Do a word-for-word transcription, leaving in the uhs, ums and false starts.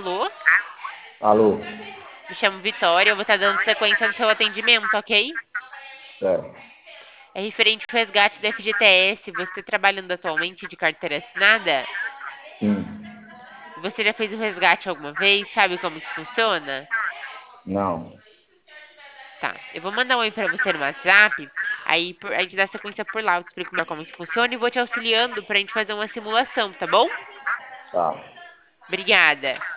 Alô? Alô? Me chamo Vitória, eu vou estar dando sequência no seu atendimento, ok? Certo. É referente ao resgate do F G T S. Você está trabalhando atualmente de carteira assinada? Sim. Você já fez o resgate alguma vez? Sabe como que funciona? Não. Tá. Eu vou mandar um oi pra você no WhatsApp. Aí por- a gente dá sequência por lá. Eu te explico melhor como que funciona e vou te auxiliando pra gente fazer uma simulação, tá bom? Tá. Obrigada.